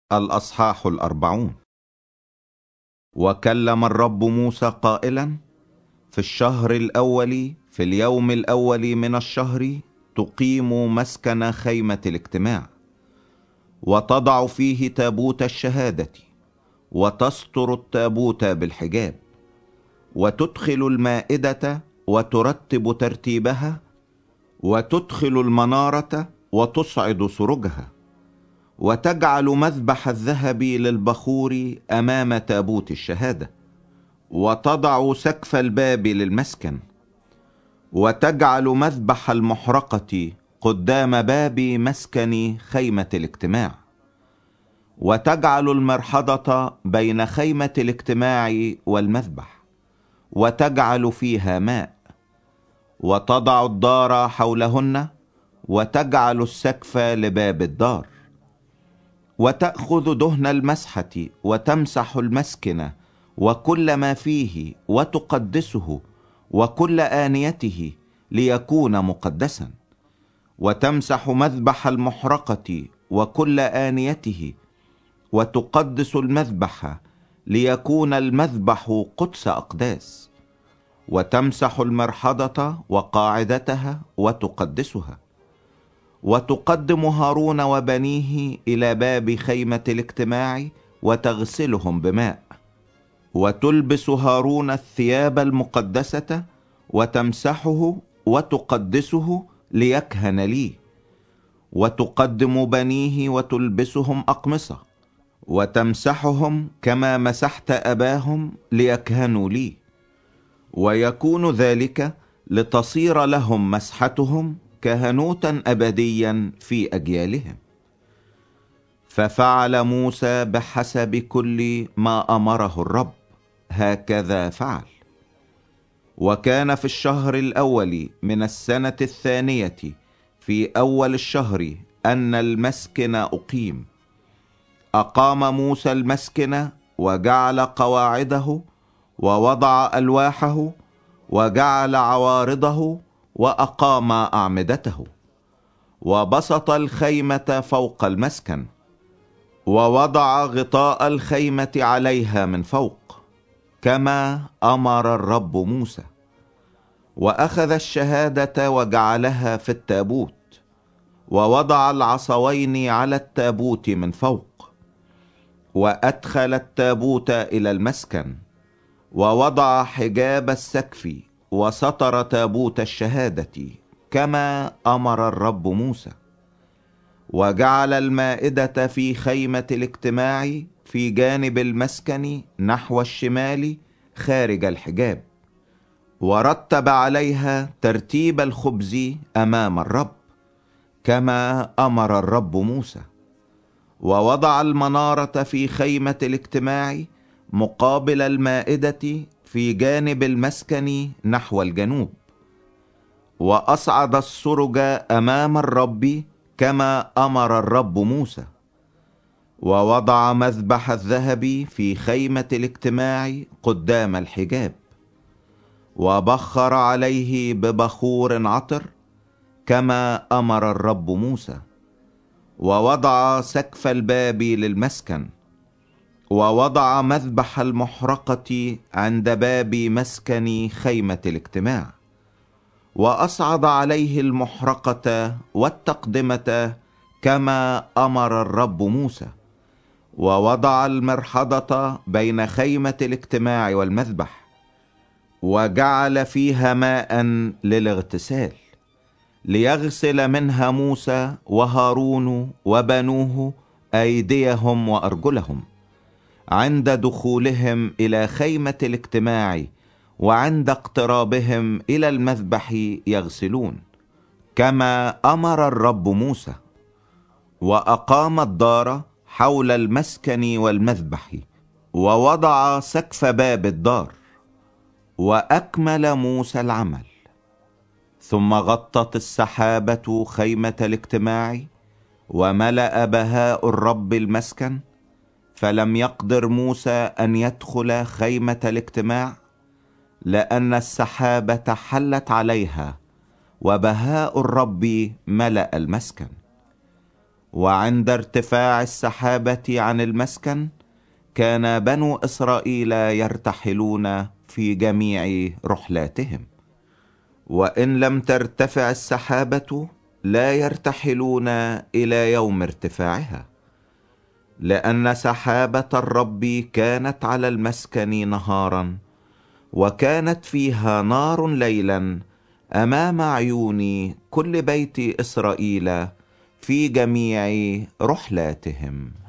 الأصحاح 40. وكلم الرب موسى قائلا: في الشهر الأول في اليوم الأول من الشهر تقيم مسكن خيمة الاجتماع، وتضع فيه تابوت الشهادة، وتستر التابوت بالحجاب، وتدخل المائدة وترتب ترتيبها، وتدخل المنارة وتصعد سرجها، وتجعل مذبح الذهب للبخور أمام تابوت الشهادة، وتضع سقف الباب للمسكن، وتجعل مذبح المحرقة قدام باب مسكن خيمة الاجتماع، وتجعل المرحضة بين خيمة الاجتماع والمذبح، وتجعل فيها ماء، وتضع الدار حولهن، وتجعل السقف لباب الدار، وتأخذ دهن المسحة وتمسح المسكن وكل ما فيه، وتقدسه وكل آنيته ليكون مقدسا، وتمسح مذبح المحرقة وكل آنيته، وتقدس المذبح ليكون المذبح قدس أقداس، وتمسح المرحضة وقاعدتها وتقدسها، وتقدم هارون وبنيه إلى باب خيمة الاجتماع وتغسلهم بماء، وتلبس هارون الثياب المقدسة وتمسحه وتقدسه ليكهن لي، وتقدم بنيه وتلبسهم أقمصة وتمسحهم كما مسحت أباهم ليكهنوا لي، ويكون ذلك لتصير لهم مسحتهم كهنوتا أبديا في أجيالهم. ففعل موسى بحسب كل ما أمره الرب، هكذا فعل. وكان في الشهر الأول من السنة الثانية في أول الشهر أن المسكن أقيم. أقام موسى المسكن وجعل قواعده ووضع ألواحه وجعل عوارضه وأقام أعمدته، وبسط الخيمة فوق المسكن، ووضع غطاء الخيمة عليها من فوق كما أمر الرب موسى. وأخذ الشهادة وجعلها في التابوت، ووضع العصوين على التابوت من فوق، وأدخل التابوت إلى المسكن، ووضع حجاب السقف وستر تابوت الشهادة كما أمر الرب موسى. وجعل المائدة في خيمة الاجتماع في جانب المسكن نحو الشمال خارج الحجاب، ورتب عليها ترتيب الخبز أمام الرب كما أمر الرب موسى. ووضع المنارة في خيمة الاجتماع مقابل المائدة في جانب المسكن نحو الجنوب، وأصعد السرج أمام الرب كما أمر الرب موسى. ووضع مذبح الذهب في خيمة الاجتماع قدام الحجاب، وبخر عليه ببخور عطر كما أمر الرب موسى. ووضع سقف الباب للمسكن، ووضع مذبح المحرقة عند باب مسكن خيمة الاجتماع، وأصعد عليه المحرقة والتقدمة كما أمر الرب موسى. ووضع المرحضة بين خيمة الاجتماع والمذبح، وجعل فيها ماء للاغتسال، ليغسل منها موسى وهارون وبنوه أيديهم وأرجلهم عند دخولهم إلى خيمة الاجتماع، وعند اقترابهم إلى المذبح يغسلون كما أمر الرب موسى. وأقام الدار حول المسكن والمذبح، ووضع سقف باب الدار، وأكمل موسى العمل. ثم غطت السحابة خيمة الاجتماع، وملأ بهاء الرب المسكن، فلم يقدر موسى أن يدخل خيمة الاجتماع، لأن السحابة حلت عليها، وبهاء الرب ملأ المسكن. وعند ارتفاع السحابة عن المسكن كان بنو إسرائيل يرتحلون في جميع رحلاتهم. وإن لم ترتفع السحابة لا يرتحلون إلى يوم ارتفاعها، لأن سحابة الرب كانت على المسكن نهارا، وكانت فيها نار ليلا أمام عيون كل بيت إسرائيل في جميع رحلاتهم.